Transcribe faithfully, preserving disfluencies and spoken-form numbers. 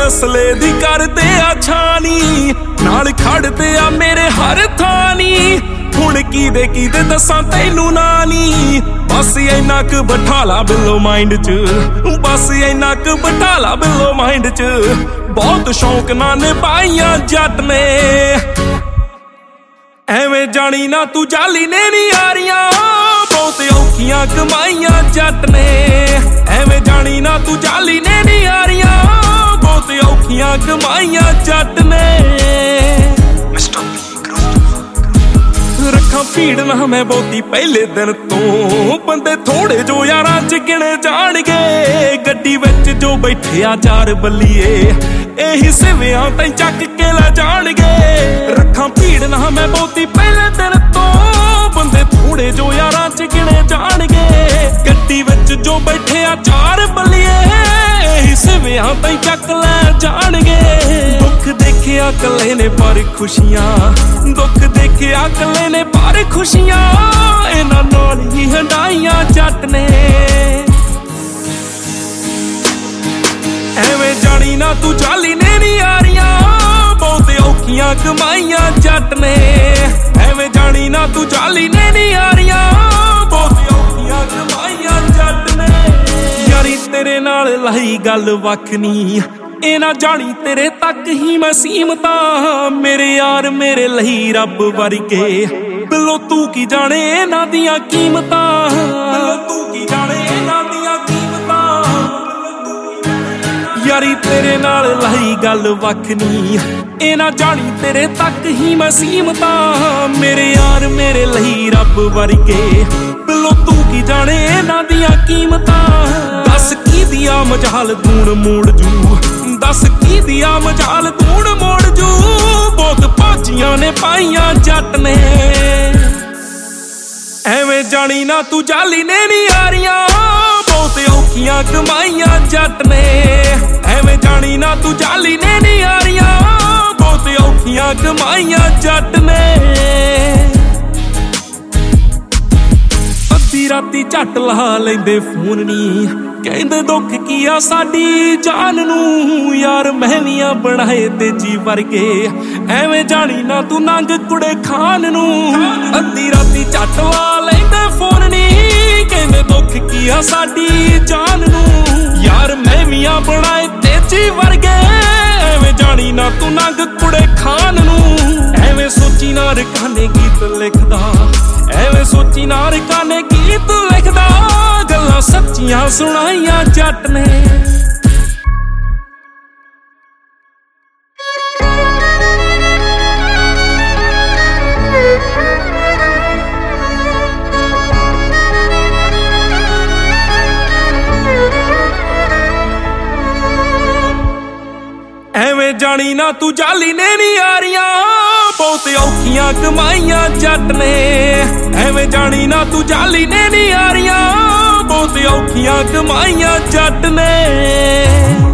असले दी करते आ छानी नाल खड़ते आ मेरे हर थानी हुण की दे की दे दसां तैनू नानी बस इन्ना क बठाला बिलो माइंड च बस इन्ना क बठाला बिलो माइंड च बहुत शौक ना निभाइयां जट ने एवें जानी ना तू जाली ने नी यारियां बहुत औखियां कमाइयां जट ने एवें जानी ना तू जाली ने नी यारियां बहुत औखियां कमाइयां जट ने रखा भीड़ ना मैं बहुती पहले दिन तो बंदे थोड़े जो यारां च गिने जाणगे गड्डी विच जो बैठे आ चार बल्लीए एही सिवियां तैं चक के ला जाणगे रखा भीड़ ना मैं बहुती पहले दिन तो बंदे थोड़े जो यारां च गिने जाणगे गड्डी विच जो बैठे आ चार बल्लीए एही सिवियां तैं चक लै जाणगे दुख देखिया कल्ले ने पर खुशियां दुख देखिया कल्ले ने पर खुशियां इन्हां नाल ही हंडाइयां जट ने एवें जानी ना तू जाली ने नी यारियां बहुत औखियां कमाइयां जट ने एवें जानी ना तू जाली ने नी यारियां बहुत औखियां कमाइयां जट ने यारी तेरे नाल लाई गल वख नी ए ना जानी तेरे तक ही मैं सीमता मेरे यार मेरे लही रब वर्गे बिलो तू की जाने इन्हां दियां कीमतां बिलो तू की जाने इन्हां दियां कीमतां यारी तेरे नाल लाई गल वख नी ए ना जानी तेरे तक ही मैं सीमता मेरे यार मेरे लही रब वर्गे बिलो तू की जाने इन्हां दियां कीमतां दस की दिया मजाल दूण मोड़ जू दस की दिया मजाल दूण मोड़ जू बहुत भाजियां ने पाइयां जट ने एवें जानी ना तू जाली ने नी यारियां बहुत औखियां कमाइयां जट ने एवें जानी ना तू जाली ने नी यारियां बहुत औखियां कमाइयां जट ने अद्धी राती झट ला लेंदे फोन नी कहंदे दुख की आ साडी जान नूं यार महवियां बनाए तेजी वर्गे एवें जानी ना तू नंग कुड़े खान नूं अद्धी राती झट ला लेंदे फोन नी कहंदे दुख की आ साडी जान नूं यार महवियां बनाए तेजी वर्गे एवें जानी ना तू नंग कुड़े खान नूं एवें सोची ना रखाने गीत लिखदा एवें सोची ना रखाने गीत लिखदा गल्लां सच्चियां सुनाइयां जट ने एवें जानी ना तू जाली ने नी यारियां बहुत औखियां कमाइयां जट ने एवें जानी ना तू जाली ने नी यारियां बहुत औखियां कमाइयां जट ने।